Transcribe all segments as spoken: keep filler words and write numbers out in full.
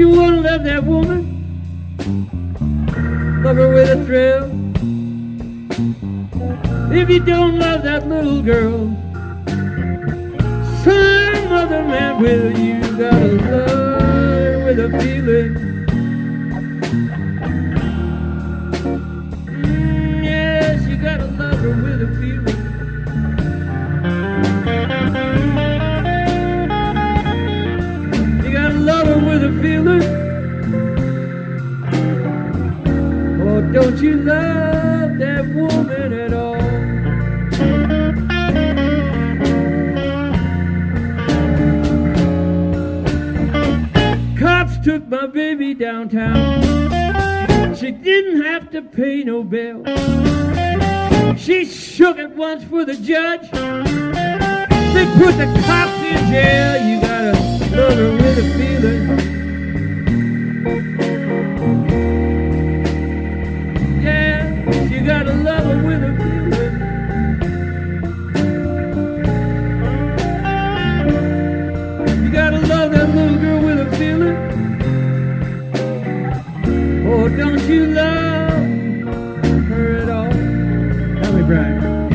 you want to love that woman, love her with a thrill. If you don't love that little girl, some other man will. You gotta love her with a feeling. Mm, yes, you gotta love her with a feeling. You gotta love her with a feeling. Oh, don't you love that woman at all? Cops took my baby downtown. She didn't have to pay no bill. She shook it once for the judge. They put the cops in jail. You gotta love her with a feeling. Yeah, you gotta love her with a feeling. You gotta love that little girl with a feeling. Oh, don't you love her at all? Tell me, Brian.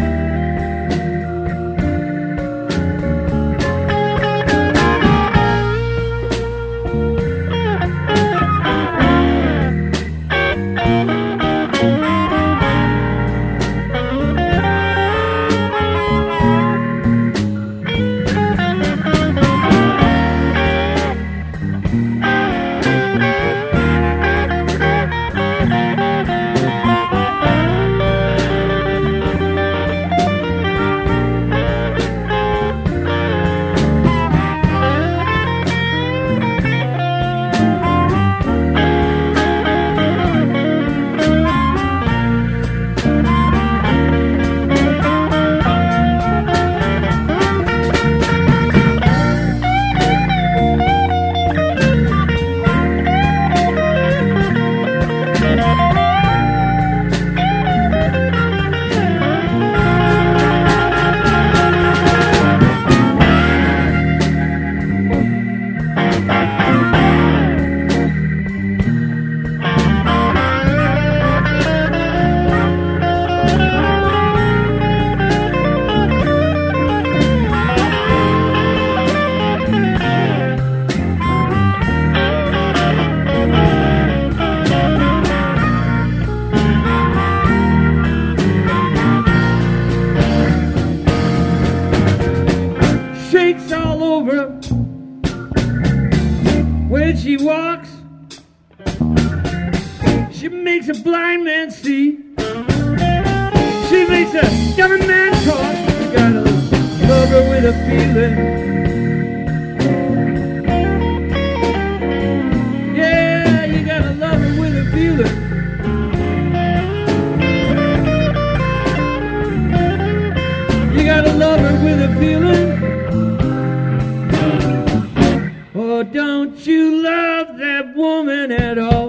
Shakes all over when she walks. She makes a blind man see. She makes a dumb man talk. You gotta love her with a feeling. Yeah, you gotta love her with a feeling. You gotta love her with a feeling. Oh, don't you love that woman at all?